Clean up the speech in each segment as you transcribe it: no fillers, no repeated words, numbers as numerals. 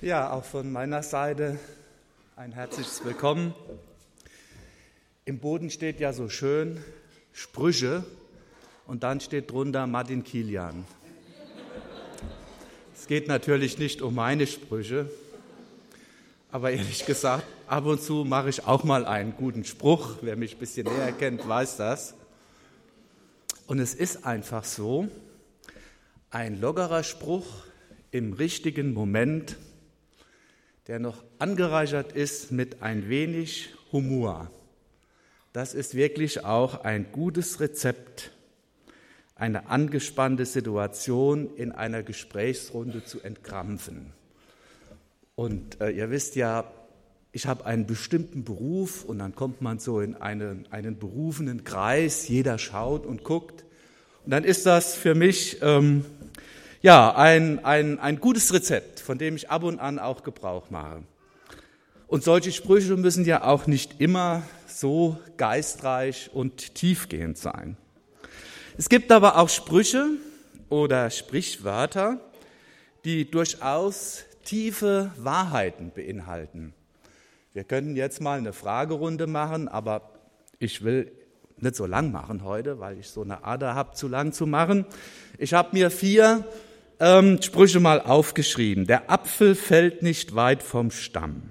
Ja, auch von meiner Seite ein herzliches Willkommen. Im Boden steht ja so schön Sprüche und dann steht drunter Martin Kilian. Es geht natürlich nicht um meine Sprüche, aber ehrlich gesagt, ab und zu mache ich auch mal einen guten Spruch. Wer mich ein bisschen näher kennt, weiß das. Und es ist einfach so, ein lockerer Spruch im richtigen Moment, der noch angereichert ist mit ein wenig Humor. Das ist wirklich auch ein gutes Rezept, eine angespannte Situation in einer Gesprächsrunde zu entkrampfen. Und ihr wisst ja, ich habe einen bestimmten Beruf und dann kommt man so in einen berufenen Kreis, jeder schaut und guckt. Und dann ist das für mich ein gutes Rezept, von dem ich ab und an auch Gebrauch mache. Und solche Sprüche müssen ja auch nicht immer so geistreich und tiefgehend sein. Es gibt aber auch Sprüche oder Sprichwörter, die durchaus tiefe Wahrheiten beinhalten. Wir könnten jetzt mal eine Fragerunde machen, aber ich will nicht so lang machen heute, weil ich so eine Ader habe, zu lang zu machen. Ich habe mir 4 Sprüche mal aufgeschrieben. Der Apfel fällt nicht weit vom Stamm.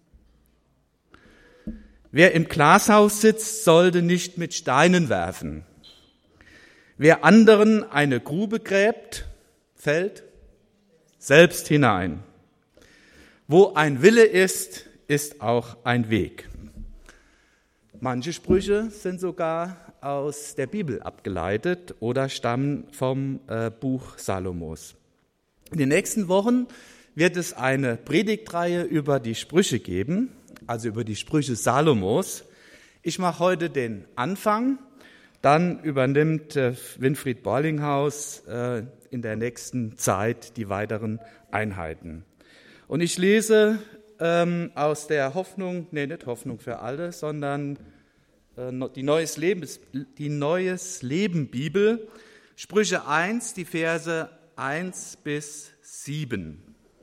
Wer im Glashaus sitzt, sollte nicht mit Steinen werfen. Wer anderen eine Grube gräbt, fällt selbst hinein. Wo ein Wille ist, ist auch ein Weg. Manche Sprüche sind sogar aus der Bibel abgeleitet oder stammen vom Buch Salomos. In den nächsten Wochen wird es eine Predigtreihe über die Sprüche geben, also über die Sprüche Salomos. Ich mache heute den Anfang, dann übernimmt Winfried Borlinghaus in der nächsten Zeit die weiteren Einheiten. Und ich lese aus der nicht Hoffnung für alle, sondern die Neues Leben Bibel, Sprüche 1, die Verse 1 bis 7.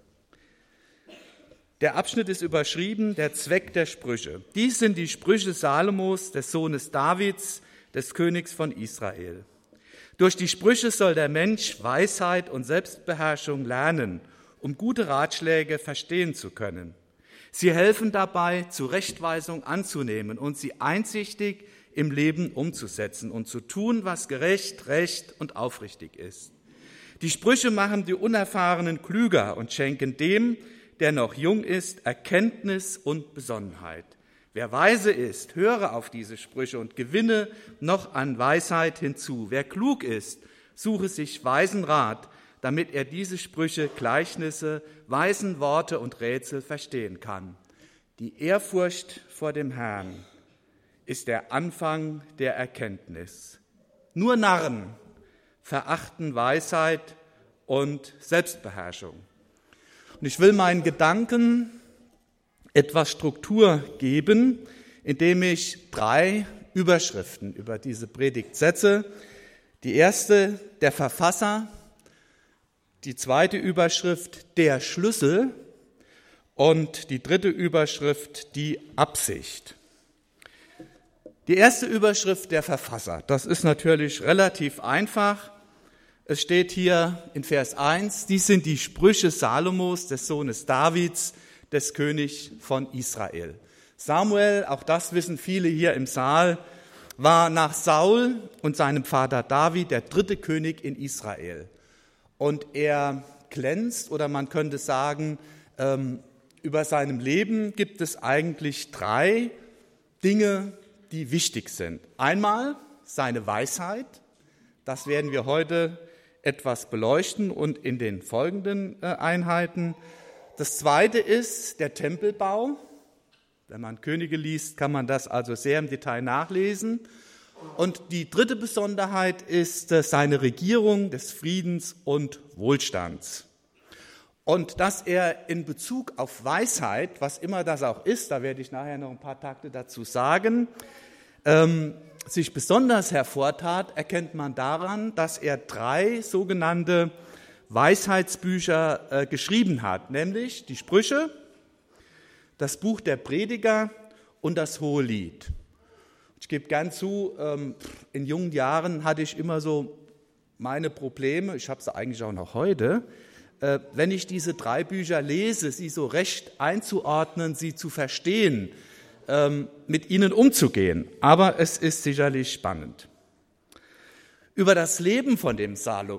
Der Abschnitt ist überschrieben, der Zweck der Sprüche. Dies sind die Sprüche Salomos, des Sohnes Davids, des Königs von Israel. Durch die Sprüche soll der Mensch Weisheit und Selbstbeherrschung lernen, um gute Ratschläge verstehen zu können. Sie helfen dabei, Zurechtweisung anzunehmen und sie einsichtig im Leben umzusetzen und zu tun, was gerecht, recht und aufrichtig ist. Die Sprüche machen die Unerfahrenen klüger und schenken dem, der noch jung ist, Erkenntnis und Besonnenheit. Wer weise ist, höre auf diese Sprüche und gewinne noch an Weisheit hinzu. Wer klug ist, suche sich weisen Rat, damit er diese Sprüche, Gleichnisse, weisen Worte und Rätsel verstehen kann. Die Ehrfurcht vor dem Herrn ist der Anfang der Erkenntnis. Nur Narren verachten Weisheit und Selbstbeherrschung. Und ich will meinen Gedanken etwas Struktur geben, indem ich 3 Überschriften über diese Predigt setze. Die erste, der Verfasser. Die zweite Überschrift, der Schlüssel. Und die dritte Überschrift, die Absicht. Die erste Überschrift, der Verfasser. Das ist natürlich relativ einfach. Es steht hier in Vers 1, dies sind die Sprüche Salomos, des Sohnes Davids, des Königs von Israel. Samuel, auch das wissen viele hier im Saal, war nach Saul und seinem Vater David der 3. König in Israel. Und er glänzt, oder man könnte sagen, über seinem Leben gibt es eigentlich 3 Dinge, die wichtig sind. Einmal seine Weisheit, das werden wir heute etwas beleuchten und in den folgenden Einheiten. Das zweite ist der Tempelbau. Wenn man Könige liest, kann man das also sehr im Detail nachlesen. Und die dritte Besonderheit ist seine Regierung des Friedens und Wohlstands. Und dass er in Bezug auf Weisheit, was immer das auch ist, da werde ich nachher noch ein paar Takte dazu sagen, sich besonders hervortat, erkennt man daran, dass er 3 sogenannte Weisheitsbücher geschrieben hat, nämlich die Sprüche, das Buch der Prediger und das Hohelied. Ich gebe gern zu, in jungen Jahren hatte ich immer so meine Probleme, ich habe sie eigentlich auch noch heute, wenn ich diese 3 Bücher lese, sie so recht einzuordnen, sie zu verstehen, mit ihnen umzugehen. Aber es ist sicherlich spannend. Über das Leben von dem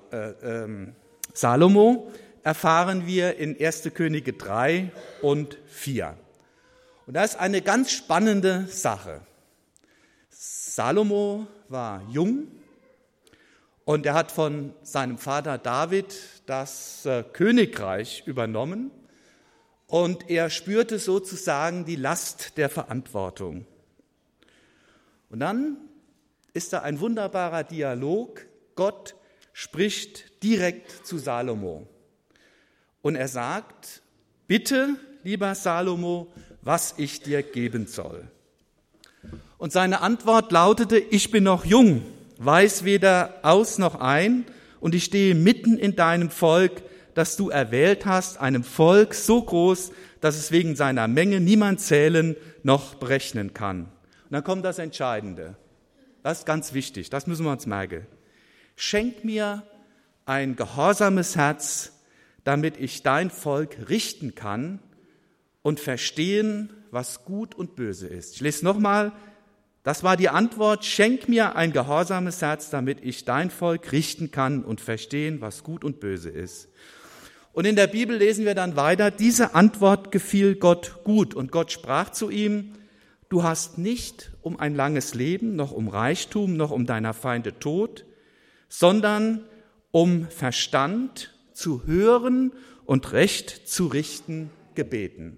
Salomo erfahren wir in 1. Könige 3 und 4. Und das ist eine ganz spannende Sache. Salomo war jung und er hat von seinem Vater David das Königreich übernommen und er spürte sozusagen die Last der Verantwortung. Und dann ist da ein wunderbarer Dialog. Gott spricht direkt zu Salomo und er sagt, bitte, lieber Salomo, was ich dir geben soll. Und seine Antwort lautete, ich bin noch jung, weiß weder aus noch ein und ich stehe mitten in deinem Volk, das du erwählt hast, einem Volk so groß, dass es wegen seiner Menge niemand zählen noch berechnen kann. Und dann kommt das Entscheidende. Das ist ganz wichtig, das müssen wir uns merken. Schenk mir ein gehorsames Herz, damit ich dein Volk richten kann und verstehen, was gut und böse ist. Ich lese nochmal, das war die Antwort, schenk mir ein gehorsames Herz, damit ich dein Volk richten kann und verstehen, was gut und böse ist. Und in der Bibel lesen wir dann weiter, diese Antwort gefiel Gott gut und Gott sprach zu ihm, du hast nicht um ein langes Leben, noch um Reichtum, noch um deiner Feinde Tod, sondern um Verstand zu hören und Recht zu richten gebeten.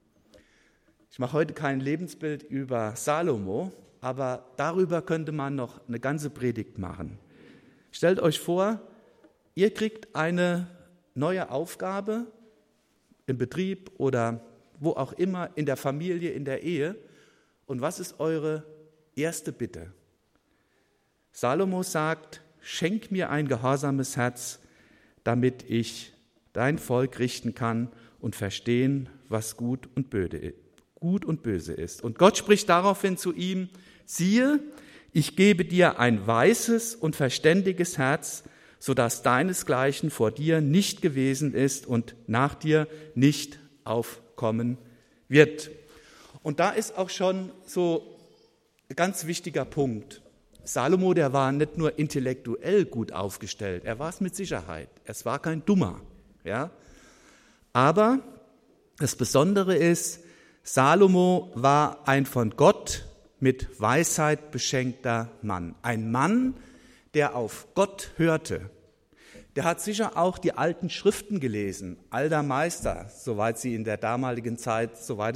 Ich mache heute kein Lebensbild über Salomo, aber darüber könnte man noch eine ganze Predigt machen. Stellt euch vor, ihr kriegt eine neue Aufgabe im Betrieb oder wo auch immer, in der Familie, in der Ehe. Und was ist eure erste Bitte? Salomo sagt, schenk mir ein gehorsames Herz, damit ich dein Volk richten kann und verstehen, was gut und böse ist. Und Gott spricht daraufhin zu ihm, siehe, ich gebe dir ein weises und verständiges Herz, sodass deinesgleichen vor dir nicht gewesen ist und nach dir nicht aufkommen wird. Und da ist auch schon so ein ganz wichtiger Punkt. Salomo, der war nicht nur intellektuell gut aufgestellt, er war es mit Sicherheit. Es war kein Dummer. Ja? Aber das Besondere ist, Salomo war ein von Gott mit Weisheit beschenkter Mann. Ein Mann, der auf Gott hörte. Der hat sicher auch die alten Schriften gelesen, alter Meister, soweit es in der damaligen Zeit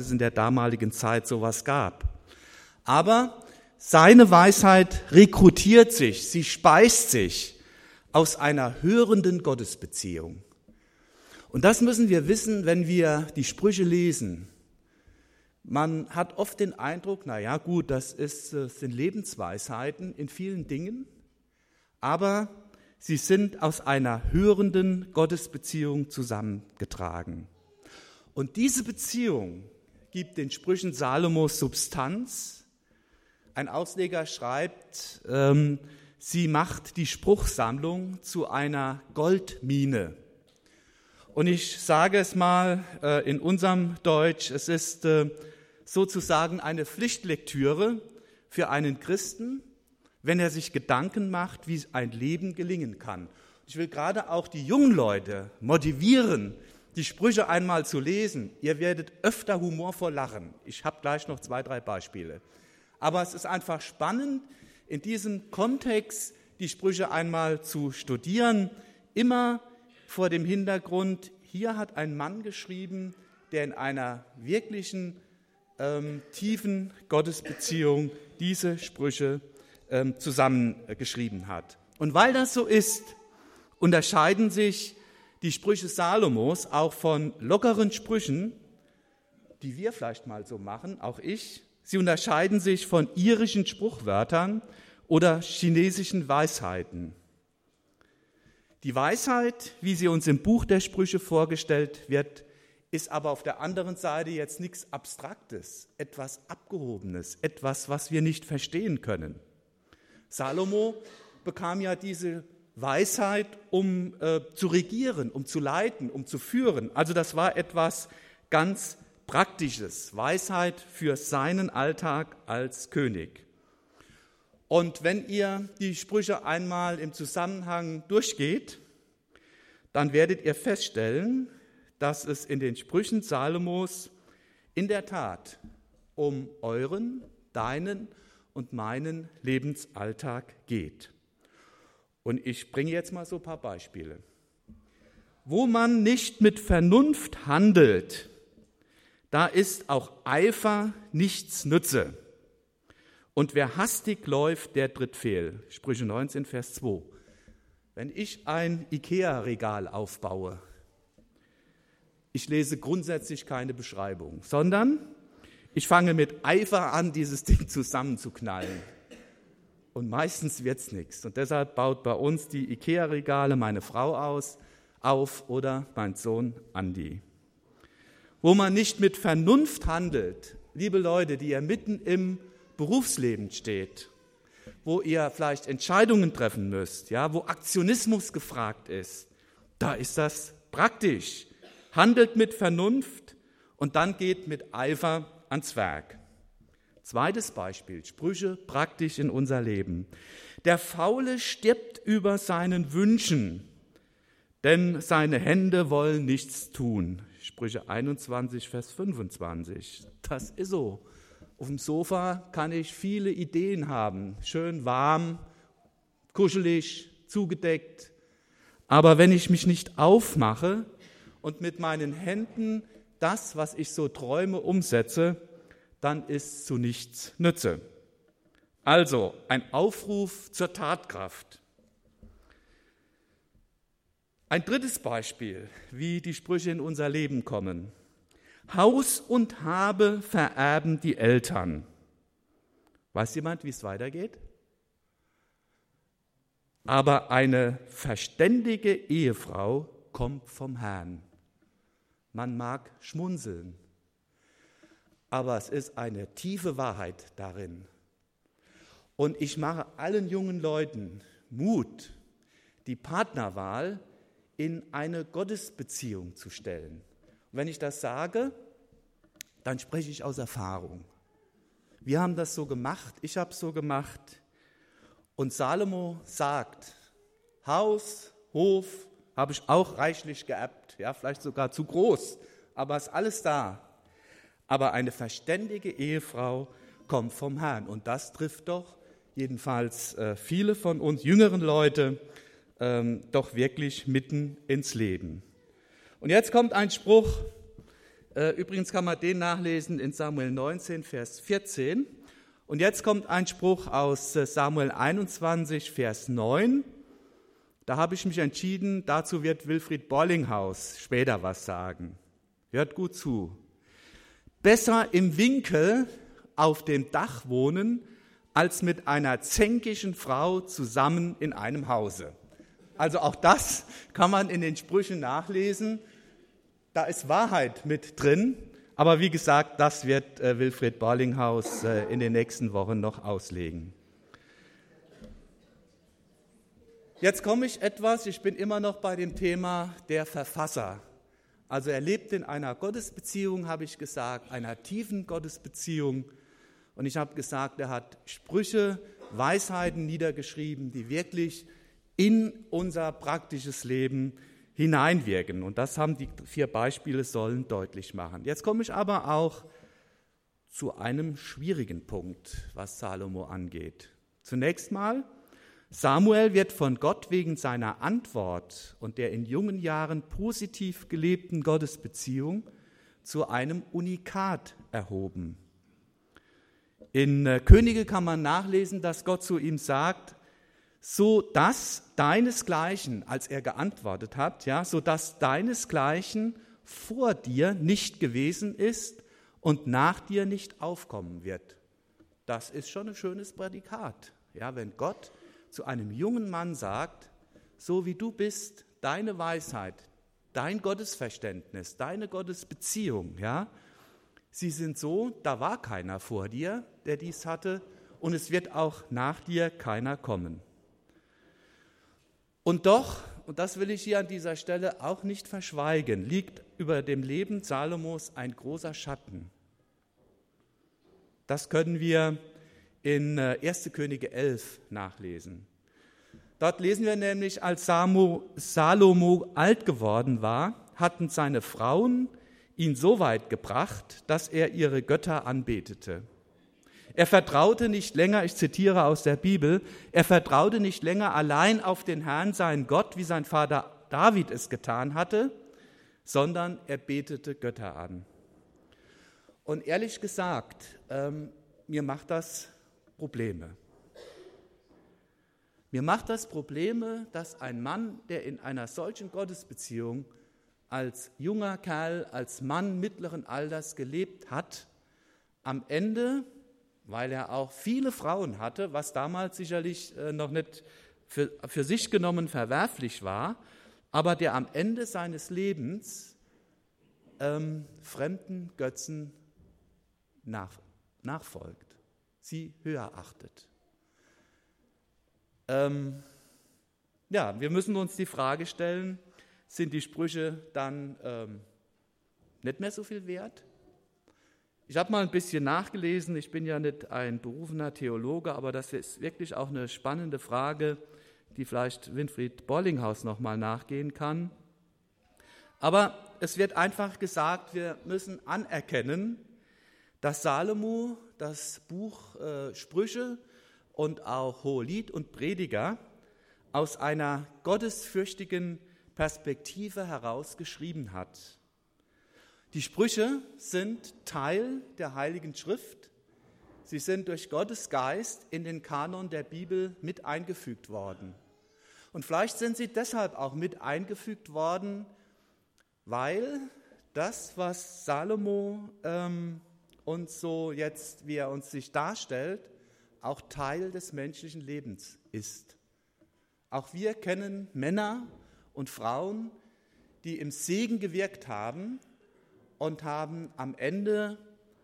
sowas gab. Aber seine Weisheit rekrutiert sich, sie speist sich aus einer hörenden Gottesbeziehung. Und das müssen wir wissen, wenn wir die Sprüche lesen. Man hat oft den Eindruck, naja gut, das sind Lebensweisheiten in vielen Dingen, aber sie sind aus einer hörenden Gottesbeziehung zusammengetragen. Und diese Beziehung gibt den Sprüchen Salomos Substanz. Ein Ausleger schreibt, sie macht die Spruchsammlung zu einer Goldmine. Und ich sage es mal in unserem Deutsch, es ist sozusagen eine Pflichtlektüre für einen Christen, wenn er sich Gedanken macht, wie ein Leben gelingen kann. Ich will gerade auch die jungen Leute motivieren, die Sprüche einmal zu lesen. Ihr werdet öfter humorvoll lachen. Ich habe gleich noch 2, 3 Beispiele. Aber es ist einfach spannend, in diesem Kontext die Sprüche einmal zu studieren, immer vor dem Hintergrund, hier hat ein Mann geschrieben, der in einer wirklichen, tiefen Gottesbeziehung diese Sprüche zusammengeschrieben hat. Und weil das so ist, unterscheiden sich die Sprüche Salomos auch von lockeren Sprüchen, die wir vielleicht mal so machen, auch ich. Sie unterscheiden sich von irischen Spruchwörtern oder chinesischen Weisheiten. Die Weisheit, wie sie uns im Buch der Sprüche vorgestellt wird, ist aber auf der anderen Seite jetzt nichts Abstraktes, etwas Abgehobenes, etwas, was wir nicht verstehen können. Salomo bekam ja diese Weisheit, um zu regieren, um zu leiten, um zu führen. Also das war etwas ganz Praktisches, Weisheit für seinen Alltag als König. Und wenn ihr die Sprüche einmal im Zusammenhang durchgeht, dann werdet ihr feststellen, dass es in den Sprüchen Salomos in der Tat um euren, deinen und meinen Lebensalltag geht. Und ich bringe jetzt mal so ein paar Beispiele. Wo man nicht mit Vernunft handelt, da ist auch Eifer nichts nütze. Und wer hastig läuft, der tritt fehl. Sprüche 19, Vers 2. Wenn ich ein IKEA-Regal aufbaue, ich lese grundsätzlich keine Beschreibung, sondern ich fange mit Eifer an, dieses Ding zusammenzuknallen. Und meistens wird es nichts. Und deshalb baut bei uns die IKEA-Regale meine Frau auf oder mein Sohn Andi. Wo man nicht mit Vernunft handelt, liebe Leute, die ihr mitten im Berufsleben steht, wo ihr vielleicht Entscheidungen treffen müsst, ja, wo Aktionismus gefragt ist, da ist das praktisch. Handelt mit Vernunft und dann geht mit Eifer ans Werk. Zweites Beispiel, Sprüche praktisch in unser Leben. Der Faule stirbt über seinen Wünschen, denn seine Hände wollen nichts tun. Sprüche 21, Vers 25. Das ist so. Auf dem Sofa kann ich viele Ideen haben, schön warm, kuschelig, zugedeckt. Aber wenn ich mich nicht aufmache und mit meinen Händen das, was ich so träume, umsetze, dann ist zu nichts Nütze. Also ein Aufruf zur Tatkraft. Ein drittes Beispiel, wie die Sprüche in unser Leben kommen. Haus und Habe vererben die Eltern. Weiß jemand, wie es weitergeht? Aber eine verständige Ehefrau kommt vom Herrn. Man mag schmunzeln, aber es ist eine tiefe Wahrheit darin. Und ich mache allen jungen Leuten Mut, die Partnerwahl in eine Gottesbeziehung zu stellen. Und wenn ich das sage, dann spreche ich aus Erfahrung. Wir haben das so gemacht, ich habe es so gemacht. Und Salomo sagt, Haus, Hof habe ich auch reichlich geerbt, ja, vielleicht sogar zu groß, aber ist alles da. Aber eine verständige Ehefrau kommt vom Herrn. Und das trifft doch jedenfalls viele von uns jüngeren Leute doch wirklich mitten ins Leben. Und jetzt kommt ein Spruch, übrigens kann man den nachlesen in Samuel 19, Vers 14. Und jetzt kommt ein Spruch aus Samuel 21, Vers 9. Da habe ich mich entschieden, dazu wird Wilfried Bollinghaus später was sagen. Hört gut zu. Besser im Winkel auf dem Dach wohnen, als mit einer zänkischen Frau zusammen in einem Hause. Also auch das kann man in den Sprüchen nachlesen. Da ist Wahrheit mit drin. Aber wie gesagt, das wird Wilfried Bollinghaus in den nächsten Wochen noch auslegen. Jetzt komme ich bin immer noch bei dem Thema der Verfasser. Also er lebt in einer Gottesbeziehung, habe ich gesagt, einer tiefen Gottesbeziehung. Und ich habe gesagt, er hat Sprüche, Weisheiten niedergeschrieben, die wirklich in unser praktisches Leben hineinwirken. Und das haben die 4 Beispiele sollen deutlich machen. Jetzt komme ich aber auch zu einem schwierigen Punkt, was Salomo angeht. Zunächst mal, Samuel wird von Gott wegen seiner Antwort und der in jungen Jahren positiv gelebten Gottesbeziehung zu einem Unikat erhoben. In Könige kann man nachlesen, dass Gott zu ihm sagt, so dass deinesgleichen, als er geantwortet hat, ja, so dass deinesgleichen vor dir nicht gewesen ist und nach dir nicht aufkommen wird. Das ist schon ein schönes Prädikat. Ja, wenn Gott zu einem jungen Mann sagt, so wie du bist, deine Weisheit, dein Gottesverständnis, deine Gottesbeziehung, ja, sie sind so, da war keiner vor dir, der dies hatte, und es wird auch nach dir keiner kommen. Und doch, und das will ich hier an dieser Stelle auch nicht verschweigen, liegt über dem Leben Salomos ein großer Schatten. Das können wir in 1. Könige 11 nachlesen. Dort lesen wir nämlich, als Salomo alt geworden war, hatten seine Frauen ihn so weit gebracht, dass er ihre Götter anbetete. Er vertraute nicht länger, ich zitiere aus der Bibel, er vertraute nicht länger allein auf den Herrn, seinen Gott, wie sein Vater David es getan hatte, sondern er betete Götter an. Und ehrlich gesagt, mir macht das Probleme. Mir macht das Probleme, dass ein Mann, der in einer solchen Gottesbeziehung als junger Kerl, als Mann mittleren Alters gelebt hat, am Ende, weil er auch viele Frauen hatte, was damals sicherlich noch nicht für sich genommen verwerflich war, aber der am Ende seines Lebens fremden Götzen nachfolgt, sie höher achtet. Wir müssen uns die Frage stellen, sind die Sprüche dann nicht mehr so viel wert? Ich habe mal ein bisschen nachgelesen, ich bin ja nicht ein berufener Theologe, aber das ist wirklich auch eine spannende Frage, die vielleicht Winfried Bollinghaus noch mal nachgehen kann. Aber es wird einfach gesagt, wir müssen anerkennen, dass Salomo das Buch Sprüche und auch Hohelied und Prediger aus einer gottesfürchtigen Perspektive heraus geschrieben hat. Die Sprüche sind Teil der Heiligen Schrift. Sie sind durch Gottes Geist in den Kanon der Bibel mit eingefügt worden. Und vielleicht sind sie deshalb auch mit eingefügt worden, weil das, was Salomo uns so jetzt, wie er uns sich darstellt, auch Teil des menschlichen Lebens ist. Auch wir kennen Männer und Frauen, die im Segen gewirkt haben und haben am Ende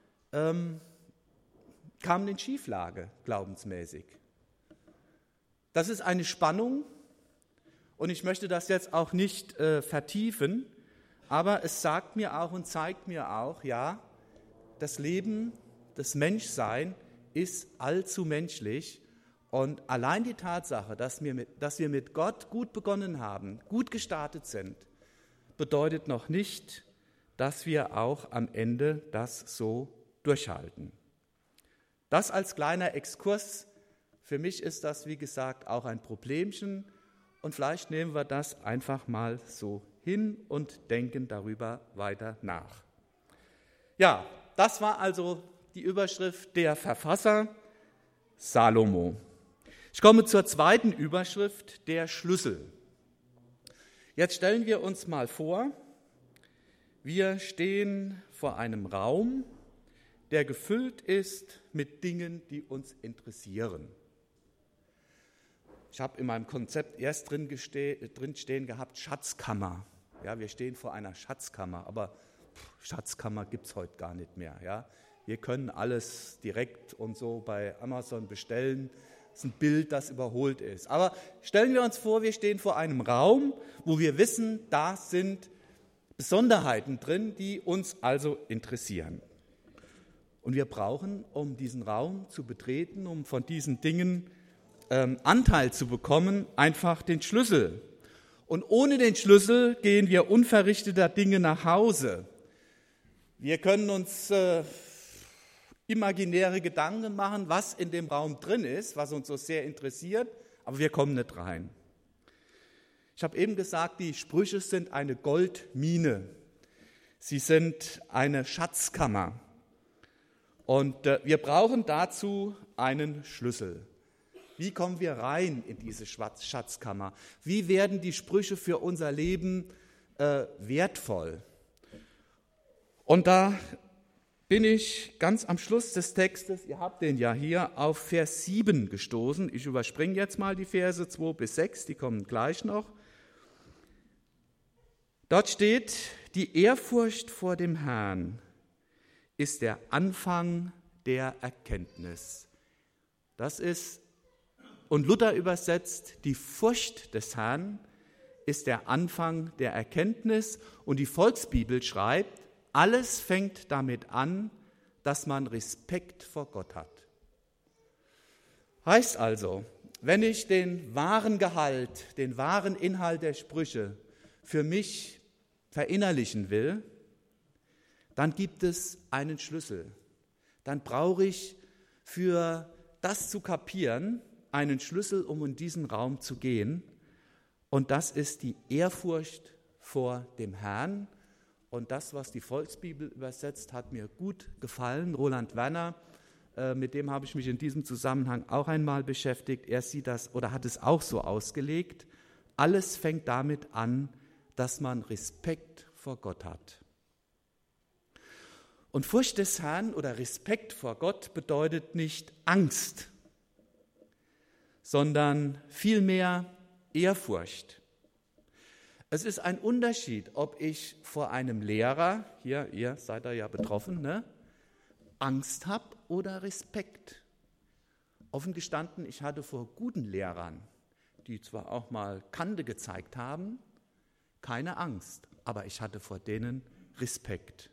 kamen in Schieflage, glaubensmäßig. Das ist eine Spannung und ich möchte das jetzt auch nicht vertiefen, aber es sagt mir auch und zeigt mir auch, ja, das Leben, das Menschsein ist allzu menschlich und allein die Tatsache, dass wir mit Gott gut begonnen haben, gut gestartet sind, bedeutet noch nicht, dass wir auch am Ende das so durchhalten. Das als kleiner Exkurs. Für mich ist das, wie gesagt, auch ein Problemchen und vielleicht nehmen wir das einfach mal so hin und denken darüber weiter nach. Ja, das war also die Überschrift der Verfasser Salomo. Ich komme zur zweiten Überschrift, der Schlüssel. Jetzt stellen wir uns mal vor, wir stehen vor einem Raum, der gefüllt ist mit Dingen, die uns interessieren. Ich habe in meinem Konzept erst drin stehen gehabt, Schatzkammer. Ja, wir stehen vor einer Schatzkammer, aber Schatzkammer gibt es heute gar nicht mehr. Ja. Wir können alles direkt und so bei Amazon bestellen. Das ist ein Bild, das überholt ist. Aber stellen wir uns vor, wir stehen vor einem Raum, wo wir wissen, da sind Besonderheiten drin, die uns also interessieren. Und wir brauchen, um diesen Raum zu betreten, um von diesen Dingen Anteil zu bekommen, einfach den Schlüssel. Und ohne den Schlüssel gehen wir unverrichteter Dinge nach Hause. Wir können uns imaginäre Gedanken machen, was in dem Raum drin ist, was uns so sehr interessiert, aber wir kommen nicht rein. Ich habe eben gesagt, die Sprüche sind eine Goldmine. Sie sind eine Schatzkammer. Und wir brauchen dazu einen Schlüssel. Wie kommen wir rein in diese Schatzkammer? Wie werden die Sprüche für unser Leben wertvoll? Und da bin ich ganz am Schluss des Textes, ihr habt den ja hier, auf Vers 7 gestoßen. Ich überspringe jetzt mal die Verse 2 bis 6, die kommen gleich noch. Dort steht, die Ehrfurcht vor dem Herrn ist der Anfang der Erkenntnis. Das ist, und Luther übersetzt, die Furcht des Herrn ist der Anfang der Erkenntnis. Und die Volksbibel schreibt, alles fängt damit an, dass man Respekt vor Gott hat. Heißt also, wenn ich den wahren Gehalt, den wahren Inhalt der Sprüche für mich verinnerlichen will, dann gibt es einen Schlüssel. Dann brauche ich für das zu kapieren einen Schlüssel, um in diesen Raum zu gehen. Und das ist die Ehrfurcht vor dem Herrn. Und das, was die Volksbibel übersetzt, hat mir gut gefallen. Roland Werner, mit dem habe ich mich in diesem Zusammenhang auch einmal beschäftigt. Er sieht das oder hat es auch so ausgelegt. Alles fängt damit an, dass man Respekt vor Gott hat. Und Furcht des Herrn oder Respekt vor Gott bedeutet nicht Angst, sondern vielmehr Ehrfurcht. Es ist ein Unterschied, ob ich vor einem Lehrer, hier, ihr seid da ja betroffen, ne, Angst habe oder Respekt. Offen gestanden, ich hatte vor guten Lehrern, die zwar auch mal Kante gezeigt haben, keine Angst, aber ich hatte vor denen Respekt.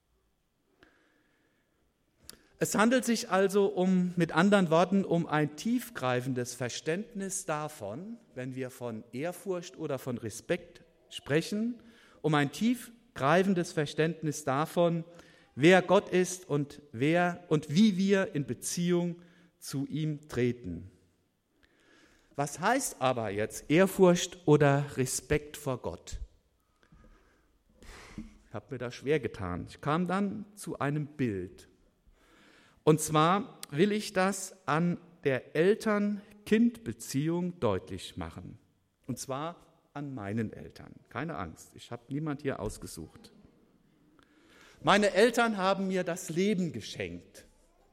Es handelt sich also mit anderen Worten um ein tiefgreifendes Verständnis davon, wenn wir von Ehrfurcht oder von Respekt sprechen, um ein tiefgreifendes Verständnis davon, wer Gott ist und wie wir in Beziehung zu ihm treten. Was heißt aber jetzt Ehrfurcht oder Respekt vor Gott? Ich habe mir das schwer getan. Ich kam dann zu einem Bild. Und zwar will ich das an der Eltern-Kind-Beziehung deutlich machen. Und zwar an meinen Eltern. Keine Angst, ich habe niemand hier ausgesucht. Meine Eltern haben mir das Leben geschenkt.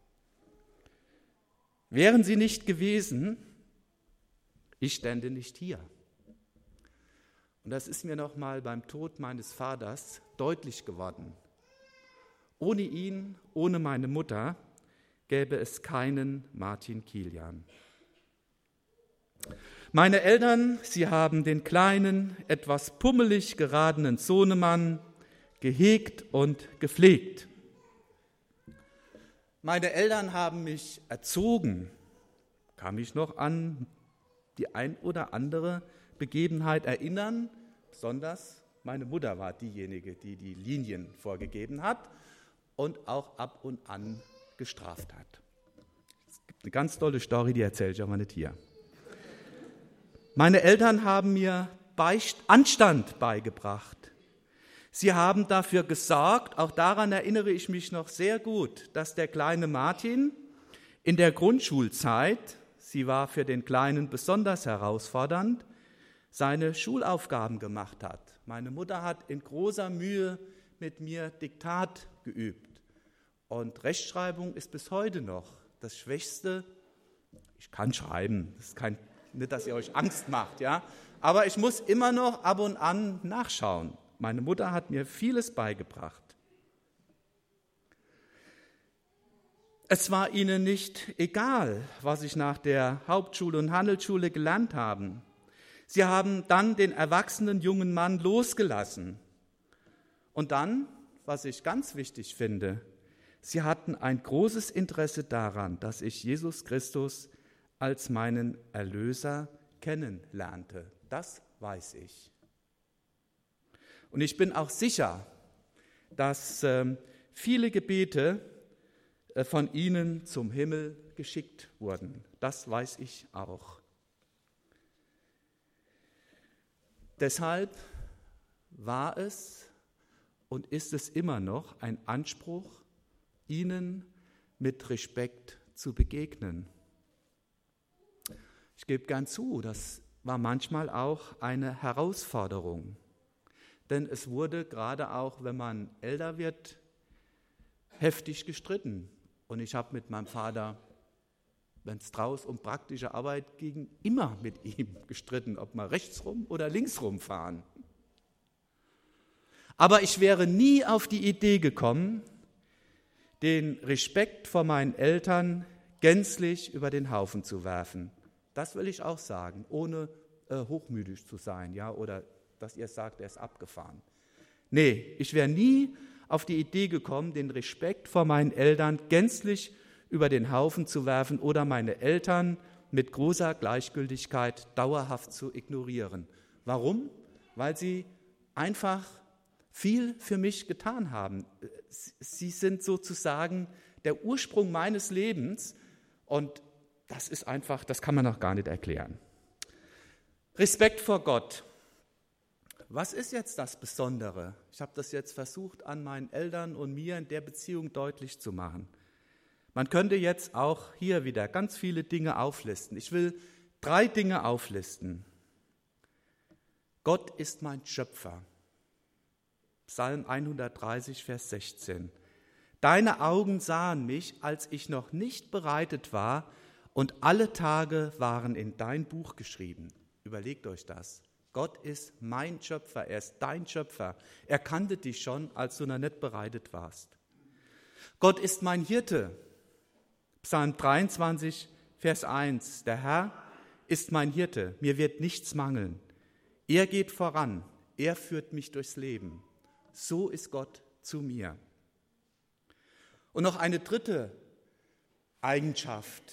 Wären sie nicht gewesen, ich stände nicht hier. Und das ist mir noch mal beim Tod meines Vaters deutlich geworden. Ohne ihn, ohne meine Mutter, gäbe es keinen Martin Kilian. Meine Eltern, sie haben den kleinen, etwas pummelig geradenen Sohnemann gehegt und gepflegt. Meine Eltern haben mich erzogen, kann mich noch an die ein oder andere Begebenheit erinnern, besonders meine Mutter war diejenige, die die Linien vorgegeben hat und auch ab und an gestraft hat. Es gibt eine ganz tolle Story, die erzähle ich aber nicht hier. Meine Eltern haben mir Anstand beigebracht. Sie haben dafür gesorgt, auch daran erinnere ich mich noch sehr gut, dass der kleine Martin in der Grundschulzeit, sie war für den Kleinen besonders herausfordernd, seine Schulaufgaben gemacht hat. Meine Mutter hat in großer Mühe mit mir Diktat geübt. Und Rechtschreibung ist bis heute noch das Schwächste. Ich kann schreiben, das ist nicht, dass ihr euch Angst macht, ja. Aber ich muss immer noch ab und an nachschauen. Meine Mutter hat mir vieles beigebracht. Es war ihnen nicht egal, was ich nach der Hauptschule und Handelsschule gelernt habe. Sie haben dann den erwachsenen jungen Mann losgelassen. Und dann, was ich ganz wichtig finde, sie hatten ein großes Interesse daran, dass ich Jesus Christus als meinen Erlöser kennenlernte. Das weiß ich. Und ich bin auch sicher, dass viele Gebete von ihnen zum Himmel geschickt wurden. Das weiß ich auch. Deshalb war es und ist es immer noch ein Anspruch, ihnen mit Respekt zu begegnen. Ich gebe gern zu, das war manchmal auch eine Herausforderung. Denn es wurde gerade auch, wenn man älter wird, heftig gestritten. Und ich habe mit meinem Vater, wenn es draußen um praktische Arbeit ging, immer mit ihm gestritten, ob wir rechtsrum oder linksrum fahren. Aber ich wäre nie auf die Idee gekommen, den Respekt vor meinen Eltern gänzlich über den Haufen zu werfen. Das will ich auch sagen, ohne hochmütig zu sein, ja, oder dass ihr sagt, er ist abgefahren. Nee, ich wäre nie auf die Idee gekommen, den Respekt vor meinen Eltern gänzlich über den Haufen zu werfen oder meine Eltern mit großer Gleichgültigkeit dauerhaft zu ignorieren. Warum? Weil sie einfach viel für mich getan haben. Sie sind sozusagen der Ursprung meines Lebens und das ist einfach, das kann man noch gar nicht erklären. Respekt vor Gott. Was ist jetzt das Besondere? Ich habe das jetzt versucht, an meinen Eltern und mir in der Beziehung deutlich zu machen. Man könnte jetzt auch hier wieder ganz viele Dinge auflisten. Ich will 3 Dinge auflisten. Gott ist mein Schöpfer. Psalm 130, Vers 16. Deine Augen sahen mich, als ich noch nicht bereitet war, und alle Tage waren in dein Buch geschrieben. Überlegt euch das. Gott ist mein Schöpfer, er ist dein Schöpfer. Er kannte dich schon, als du noch nicht bereitet warst. Gott ist mein Hirte. Psalm 23, Vers 1. Der Herr ist mein Hirte, mir wird nichts mangeln. Er geht voran, er führt mich durchs Leben. So ist Gott zu mir. Und noch eine 3. Eigenschaft,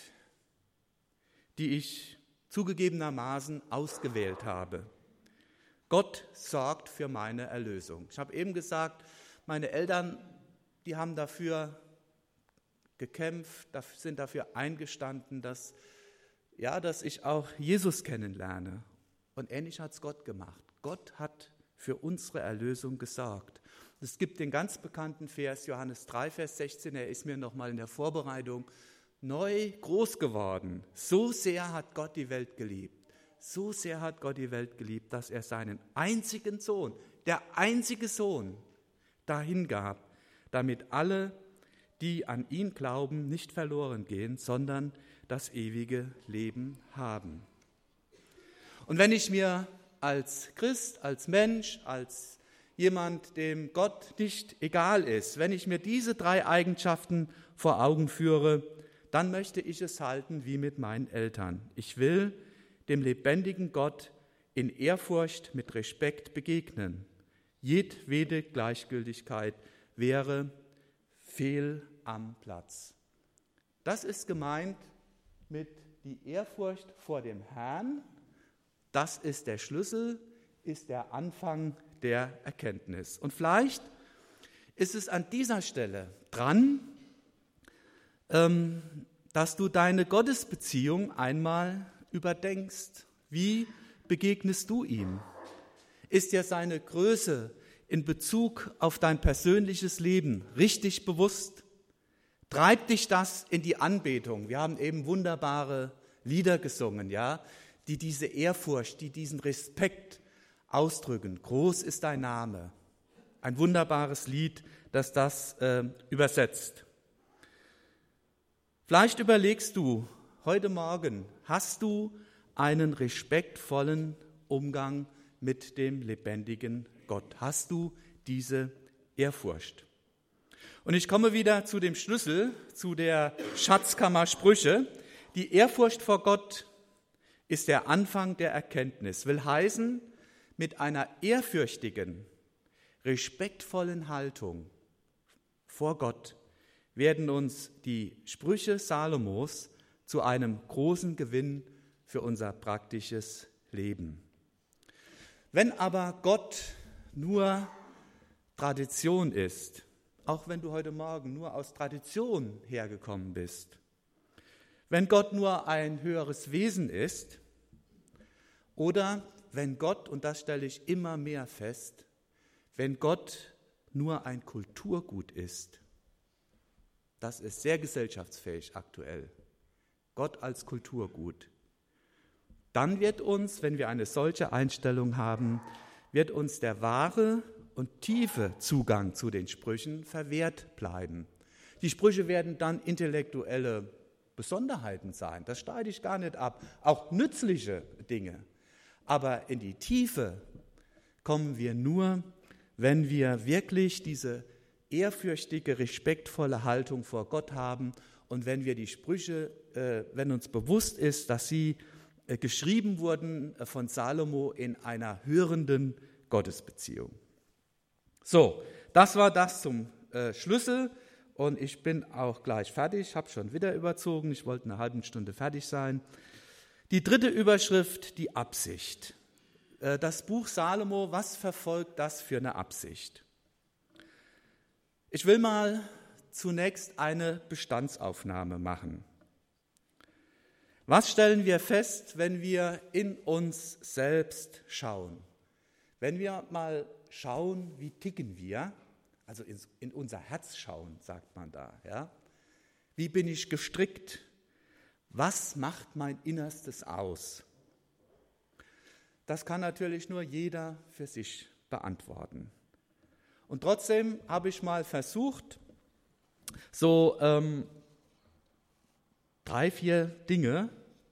die ich zugegebenermaßen ausgewählt habe. Gott sorgt für meine Erlösung. Ich habe eben gesagt, meine Eltern, die haben dafür gekämpft, sind dafür eingestanden, dass ich auch Jesus kennenlerne. Und ähnlich hat es Gott gemacht. Gott hat für unsere Erlösung gesorgt. Es gibt den ganz bekannten Vers, Johannes 3, Vers 16, er ist mir nochmal in der Vorbereitung neu groß geworden. So sehr hat Gott die Welt geliebt. So sehr hat Gott die Welt geliebt, dass er seinen einzigen Sohn, der einzige Sohn, dahin gab, damit alle, die an ihn glauben, nicht verloren gehen, sondern das ewige Leben haben. Und wenn ich mir als Christ, als Mensch, als jemand, dem Gott nicht egal ist, wenn ich mir diese 3 Eigenschaften vor Augen führe, dann möchte ich es halten wie mit meinen Eltern. Ich will dem lebendigen Gott in Ehrfurcht mit Respekt begegnen. Jedwede Gleichgültigkeit wäre fehl am Platz. Das ist gemeint mit die Ehrfurcht vor dem Herrn. Das ist der Schlüssel, ist der Anfang der Erkenntnis. Und vielleicht ist es an dieser Stelle dran, dass du deine Gottesbeziehung einmal überdenkst. Wie begegnest du ihm? Ist dir seine Größe in Bezug auf dein persönliches Leben richtig bewusst? Treibt dich das in die Anbetung? Wir haben eben wunderbare Lieder gesungen, ja, die diese Ehrfurcht, die diesen Respekt ausdrücken. Groß ist dein Name. Ein wunderbares Lied, das das übersetzt. Vielleicht überlegst du heute Morgen, hast du einen respektvollen Umgang mit dem lebendigen Gott? Hast du diese Ehrfurcht? Und ich komme wieder zu dem Schlüssel, zu der Schatzkammer Sprüche. Die Ehrfurcht vor Gott ist der Anfang der Erkenntnis, will heißen, mit einer ehrfürchtigen, respektvollen Haltung vor Gott werden uns die Sprüche Salomos zu einem großen Gewinn für unser praktisches Leben. Wenn aber Gott nur Tradition ist, auch wenn du heute Morgen nur aus Tradition hergekommen bist, wenn Gott nur ein höheres Wesen ist oder wenn Gott, und das stelle ich immer mehr fest, wenn Gott nur ein Kulturgut ist, das ist sehr gesellschaftsfähig aktuell, Gott als Kulturgut, dann wird uns, wenn wir eine solche Einstellung haben, wird uns der wahre und tiefe Zugang zu den Sprüchen verwehrt bleiben. Die Sprüche werden dann intellektuelle Besonderheiten sein, das streite ich gar nicht ab, auch nützliche Dinge. Aber in die Tiefe kommen wir nur, wenn wir wirklich diese ehrfürchtige, respektvolle Haltung vor Gott haben und wenn wir die Sprüche, wenn uns bewusst ist, dass sie geschrieben wurden von Salomo in einer hörenden Gottesbeziehung. So, das war das zum Schlüssel und ich bin auch gleich fertig, habe schon wieder überzogen, ich wollte eine halbe Stunde fertig sein. Die dritte Überschrift, die Absicht. Das Buch Salomo, was verfolgt das für eine Absicht? Ich will mal zunächst eine Bestandsaufnahme machen. Was stellen wir fest, wenn wir in uns selbst schauen? Wenn wir mal schauen, wie ticken wir, also in unser Herz schauen, sagt man da. Ja? Wie bin ich gestrickt? Was macht mein Innerstes aus? Das kann natürlich nur jeder für sich beantworten. Und trotzdem habe ich mal versucht, so 3, 4 Dinge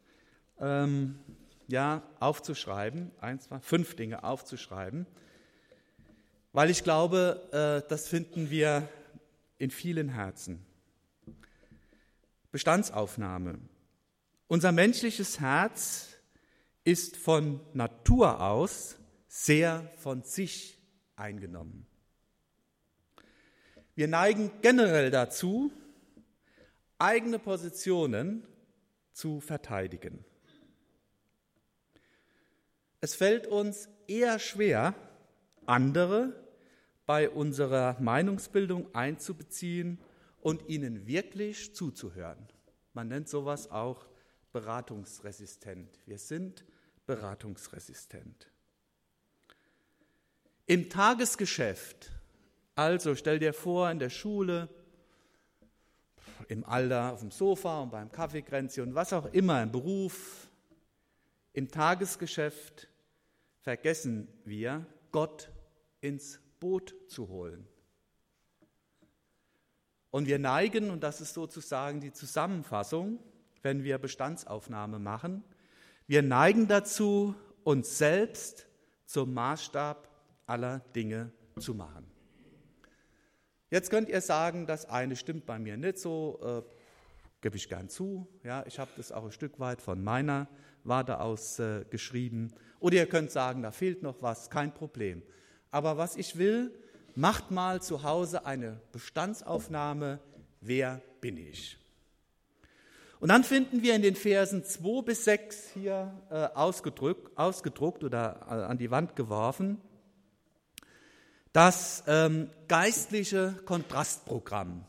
aufzuschreiben, 5 Dinge aufzuschreiben, weil ich glaube, das finden wir in vielen Herzen. Bestandsaufnahme. Unser menschliches Herz ist von Natur aus sehr von sich eingenommen. Wir neigen generell dazu, eigene Positionen zu verteidigen. Es fällt uns eher schwer, andere bei unserer Meinungsbildung einzubeziehen und ihnen wirklich zuzuhören. Man nennt sowas auch beratungsresistent. Wir sind beratungsresistent. Im Tagesgeschäft, also stell dir vor, in der Schule, im Alter auf dem Sofa und beim Kaffeekränzchen und was auch immer, im Beruf, im Tagesgeschäft vergessen wir, Gott ins Boot zu holen. Und wir neigen, und das ist sozusagen die Zusammenfassung, wenn wir Bestandsaufnahme machen, wir neigen dazu, uns selbst zum Maßstab aller Dinge zu machen. Jetzt könnt ihr sagen, das eine stimmt bei mir nicht so, gebe ich gern zu. Ja, ich habe das auch ein Stück weit von meiner Warte aus geschrieben. Oder ihr könnt sagen, da fehlt noch was, kein Problem. Aber was ich will, macht mal zu Hause eine Bestandsaufnahme, wer bin ich? Und dann finden wir in den Versen 2 bis 6 hier ausgedruckt oder an die Wand geworfen, das geistliche Kontrastprogramm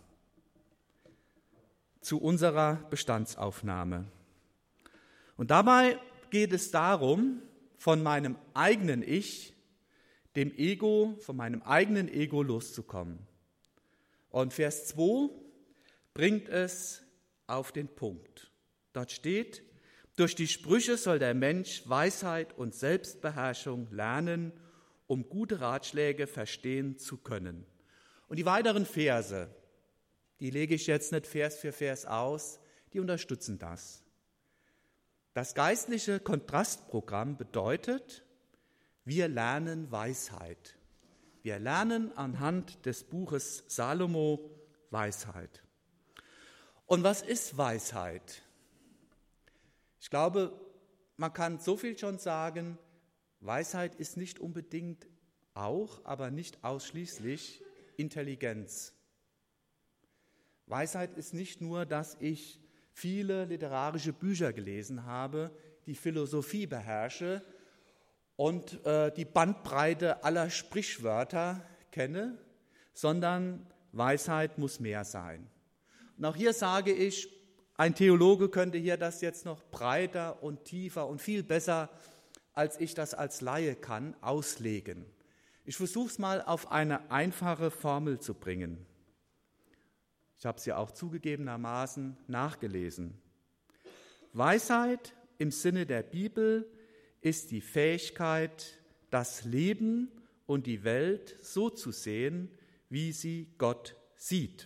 zu unserer Bestandsaufnahme. Und dabei geht es darum, von meinem eigenen Ich, dem Ego, von meinem eigenen Ego loszukommen. Und Vers 2 bringt es auf den Punkt. Dort steht, durch die Sprüche soll der Mensch Weisheit und Selbstbeherrschung lernen, um gute Ratschläge verstehen zu können. Und die weiteren Verse, die lege ich jetzt nicht Vers für Vers aus, die unterstützen das. Das geistliche Kontrastprogramm bedeutet, wir lernen Weisheit. Wir lernen anhand des Buches Salomo Weisheit. Und was ist Weisheit? Ich glaube, man kann so viel schon sagen, Weisheit ist nicht unbedingt auch, aber nicht ausschließlich Intelligenz. Weisheit ist nicht nur, dass ich viele literarische Bücher gelesen habe, die Philosophie beherrsche und die Bandbreite aller Sprichwörter kenne, sondern Weisheit muss mehr sein. Und auch hier sage ich, ein Theologe könnte hier das jetzt noch breiter und tiefer und viel besser, als ich das als Laie kann, auslegen. Ich versuche es mal auf eine einfache Formel zu bringen. Ich habe sie auch zugegebenermaßen nachgelesen. Weisheit im Sinne der Bibel ist die Fähigkeit, das Leben und die Welt so zu sehen, wie sie Gott sieht.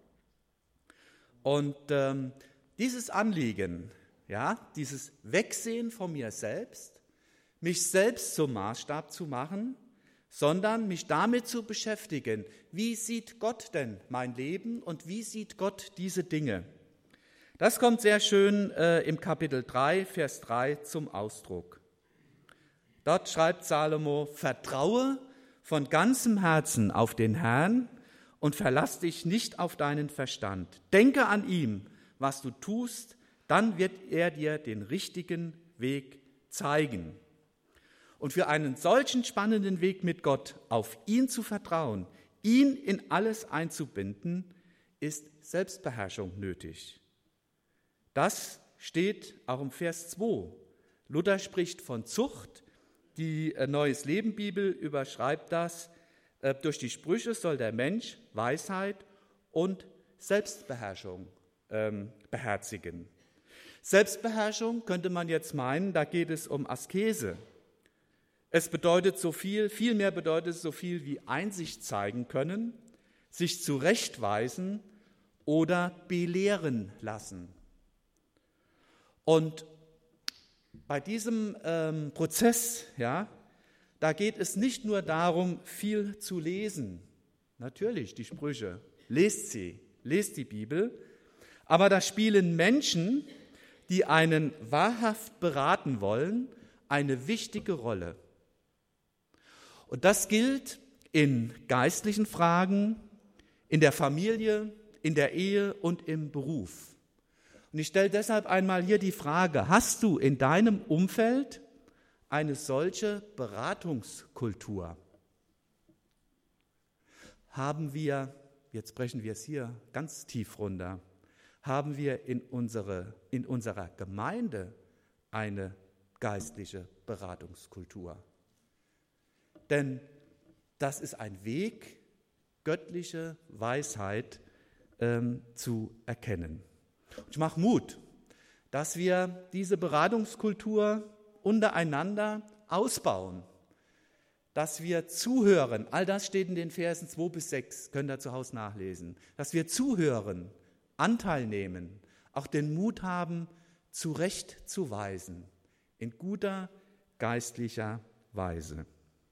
Und dieses Anliegen, ja, dieses Wegsehen von mir selbst, mich selbst zum Maßstab zu machen, sondern mich damit zu beschäftigen, wie sieht Gott denn mein Leben und wie sieht Gott diese Dinge? Das kommt sehr schön im Kapitel 3, Vers 3 zum Ausdruck. Dort schreibt Salomo: Vertraue von ganzem Herzen auf den Herrn und verlass dich nicht auf deinen Verstand. Denke an ihm, was du tust, dann wird er dir den richtigen Weg zeigen. Und für einen solchen spannenden Weg mit Gott, auf ihn zu vertrauen, ihn in alles einzubinden, ist Selbstbeherrschung nötig. Das steht auch im Vers 2. Luther spricht von Zucht. Die Neues Leben Bibel überschreibt das: Durch die Sprüche soll der Mensch Weisheit und Selbstbeherrschung beherzigen. Selbstbeherrschung könnte man jetzt meinen, da geht es um Askese. Es bedeutet vielmehr bedeutet es so viel wie Einsicht zeigen können, sich zurechtweisen oder belehren lassen. Und bei diesem Prozess, da geht es nicht nur darum, viel zu lesen. Natürlich, die Sprüche, lest sie, lest die Bibel. Aber da spielen Menschen, die einen wahrhaft beraten wollen, eine wichtige Rolle. Und das gilt in geistlichen Fragen, in der Familie, in der Ehe und im Beruf. Und ich stelle deshalb einmal hier die Frage: Hast du in deinem Umfeld eine solche Beratungskultur? Haben wir, jetzt brechen wir es hier ganz tief runter, haben wir in unserer Gemeinde eine geistliche Beratungskultur? Denn das ist ein Weg, göttliche Weisheit zu erkennen. Und ich mache Mut, dass wir diese Beratungskultur untereinander ausbauen, dass wir zuhören. All das steht in den Versen 2 bis 6, könnt ihr zu Hause nachlesen. Dass wir zuhören, Anteil nehmen, auch den Mut haben, zurechtzuweisen, in guter geistlicher Weise.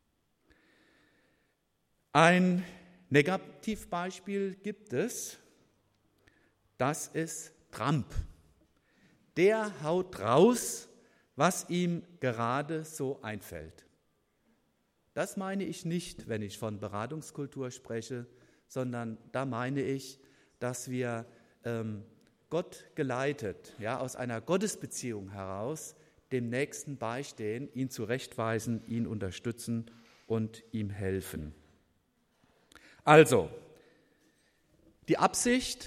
Ein Negativbeispiel gibt es, das ist Trump. Der haut raus, was ihm gerade so einfällt. Das meine ich nicht, wenn ich von Beratungskultur spreche, sondern da meine ich, dass wir Gott geleitet, aus einer Gottesbeziehung heraus, dem Nächsten beistehen, ihn zurechtweisen, ihn unterstützen und ihm helfen. Also, die Absicht,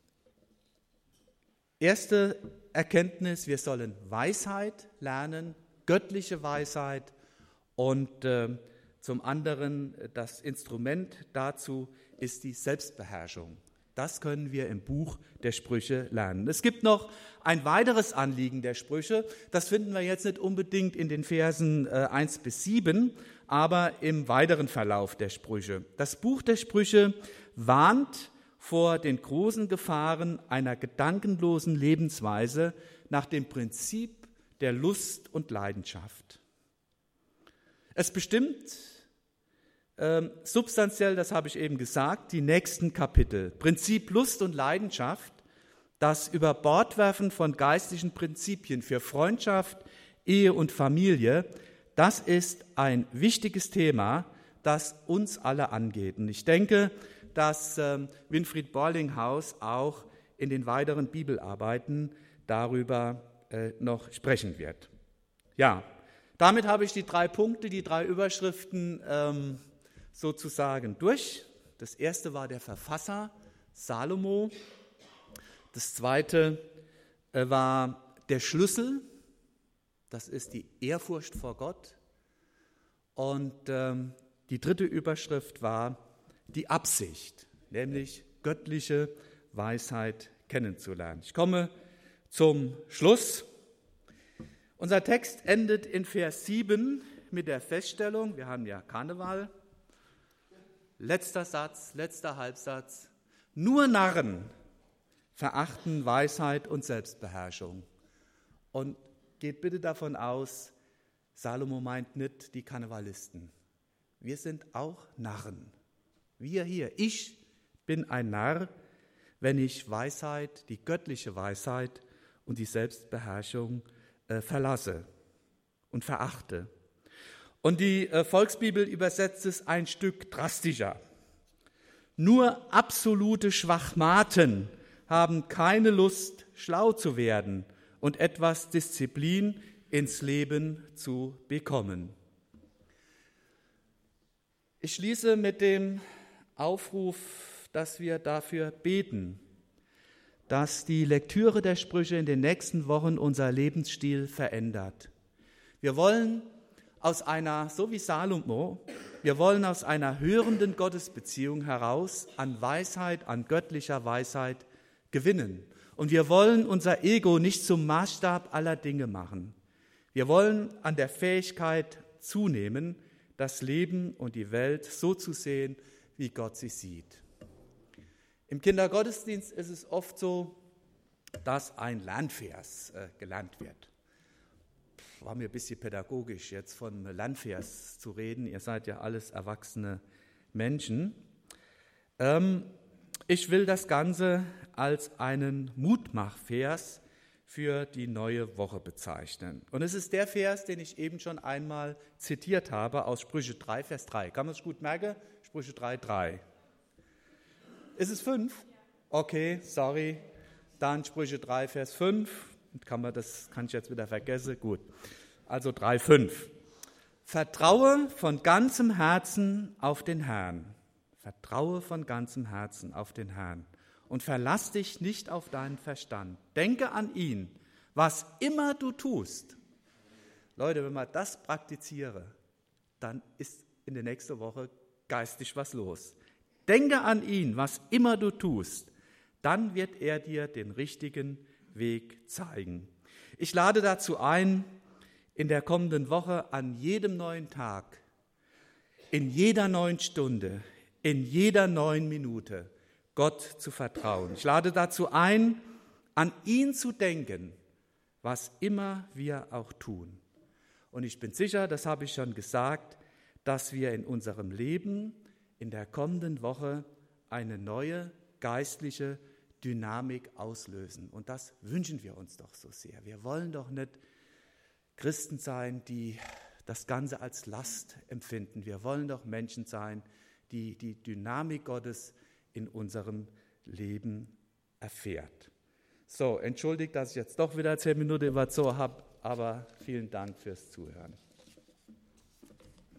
erste Erkenntnis: Wir sollen Weisheit lernen, göttliche Weisheit, und zum anderen das Instrument dazu ist die Selbstbeherrschung. Das können wir im Buch der Sprüche lernen. Es gibt noch ein weiteres Anliegen der Sprüche. Das finden wir jetzt nicht unbedingt in den Versen 1 bis 7, aber im weiteren Verlauf der Sprüche. Das Buch der Sprüche warnt vor den großen Gefahren einer gedankenlosen Lebensweise nach dem Prinzip der Lust und Leidenschaft. Es bestimmt substanziell, das habe ich eben gesagt, die nächsten Kapitel. Prinzip Lust und Leidenschaft, das Überbordwerfen von geistlichen Prinzipien für Freundschaft, Ehe und Familie, das ist ein wichtiges Thema, das uns alle angeht. Und ich denke, dass Winfried Borlinghaus auch in den weiteren Bibelarbeiten darüber noch sprechen wird. Ja, damit habe ich die 3 Punkte, die 3 Überschriften sozusagen durch. Das erste war der Verfasser, Salomo. Das zweite war der Schlüssel, das ist die Ehrfurcht vor Gott. Und die dritte Überschrift war die Absicht, nämlich göttliche Weisheit kennenzulernen. Ich komme zum Schluss. Unser Text endet in Vers 7 mit der Feststellung, wir haben ja Karneval. Letzter Satz, letzter Halbsatz: Nur Narren verachten Weisheit und Selbstbeherrschung. Und geht bitte davon aus, Salomo meint nicht die Karnevalisten. wir sind auch Narren. Wir hier, ich bin ein Narr, wenn ich Weisheit, die göttliche Weisheit und die Selbstbeherrschung verlasse und verachte. Und die Volksbibel übersetzt es ein Stück drastischer. Nur absolute Schwachmaten haben keine Lust, schlau zu werden und etwas Disziplin ins Leben zu bekommen. Ich schließe mit dem Aufruf, dass wir dafür beten, dass die Lektüre der Sprüche in den nächsten Wochen unser Lebensstil verändert. Wir wollen aus einer, so wie Salomo, wir wollen aus einer hörenden Gottesbeziehung heraus an Weisheit, an göttlicher Weisheit gewinnen. Und wir wollen unser Ego nicht zum Maßstab aller Dinge machen. Wir wollen an der Fähigkeit zunehmen, das Leben und die Welt so zu sehen, wie Gott sie sieht. Im Kindergottesdienst ist es oft so, dass ein Lernvers gelernt wird. War mir ein bisschen pädagogisch, jetzt von Lernvers zu reden. Ihr seid ja alles erwachsene Menschen. Ich will das Ganze als einen Mutmachvers für die neue Woche bezeichnen. Und es ist der Vers, den ich eben schon einmal zitiert habe, aus Sprüche 3, Vers 3. Kann man es gut merken? Sprüche 3, 3. Ist es 5? Okay, sorry. Dann Sprüche 3, Vers 5. Das kann ich jetzt wieder vergessen. Gut. Also 3, 5. Vertraue von ganzem Herzen auf den Herrn. Vertraue von ganzem Herzen auf den Herrn. Und verlass dich nicht auf deinen Verstand. Denke an ihn, was immer du tust. Leute, wenn man das praktiziere, dann ist in der nächsten Woche geistig was los. Denke an ihn, was immer du tust. Dann wird er dir den richtigen Weg zeigen. Ich lade dazu ein, in der kommenden Woche an jedem neuen Tag, in jeder neuen Stunde, in jeder neuen Minute Gott zu vertrauen. Ich lade dazu ein, an ihn zu denken, was immer wir auch tun. Und ich bin sicher, das habe ich schon gesagt, dass wir in unserem Leben in der kommenden Woche eine neue geistliche Dynamik auslösen. Und das wünschen wir uns doch so sehr. Wir wollen doch nicht Christen sein, die das Ganze als Last empfinden. Wir wollen doch Menschen sein, die die Dynamik Gottes in unserem Leben erfährt. So, entschuldigt, dass ich jetzt doch wieder 10 Minuten überzogen habe, aber vielen Dank fürs Zuhören.